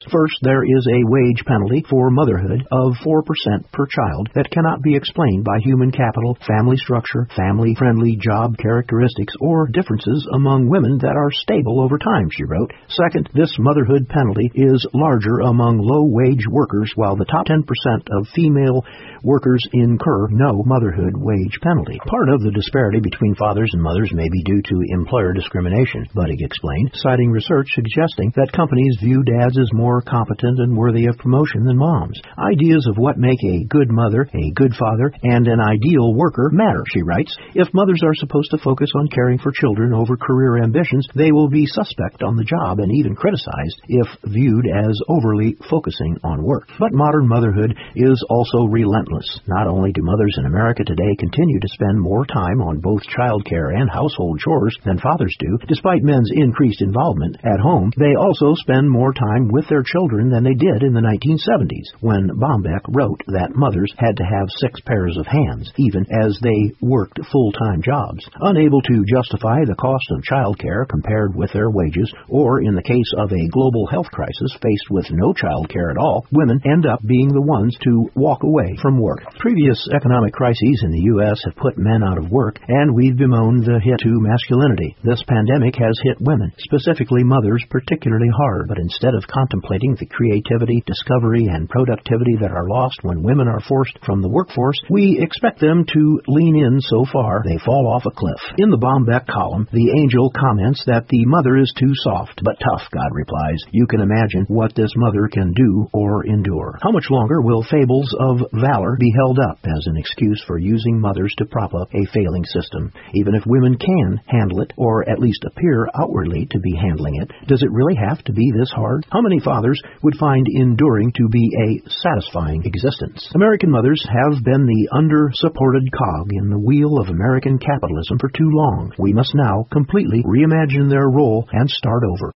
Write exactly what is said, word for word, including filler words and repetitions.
First, there is a wage penalty for motherhood of four percent per child that cannot be explained by human capital, family structure, family-friendly job characteristics, or differences among women that are stable over time, she wrote. Second, this motherhood penalty is larger among low-wage workers, while the top ten percent of female workers incur no motherhood wage penalty. Part of the disparity between fathers and mothers may be due to employer discrimination, Buddig explained, citing research suggesting that companies view dads as more competent and worthy of promotion than moms. Ideas of what make a good mother, a good father, and an ideal worker matter, she writes. If mothers are supposed to focus on caring for children over career ambitions, they will be suspect on the job and even criticized if viewed as overly focusing on work. But modern motherhood is also relentless. Not only do mothers in America today continue to spend more time on both childcare and household chores than fathers do, despite men's increased involvement at home, they also spend more time with their children than they did in the nineteen seventies, when Bombeck wrote that mothers had to have six pairs of hands, even as they worked full-time jobs. Unable to justify the cost of childcare compared with their wages, or in the case of a global health crisis faced with no childcare at all, women end up being the ones to walk away from work. Previous economic crises in the U S have put men out of work, and we've bemoaned the hit to masculinity. This pandemic has hit women, specifically mothers, particularly hard, but instead of contemplating the creativity, discovery, and productivity that are lost when women are forced from the workforce, we expect them to lean in so far they fall off a cliff. In the Bombeck column, the angel comments that the mother is too soft, but tough, God replies. You can imagine what this mother can do or endure. How much longer will fables of valor be held up as an excuse for using mothers to prop up a failing system? Even if women can handle it, or at least appear outwardly to be handling it, does it really have to be this hard? How many fathers would find enduring to be a satisfying existence? American mothers have been the under-supported cog in the wheel of American capitalism for too long. We must now completely reimagine their role and start over.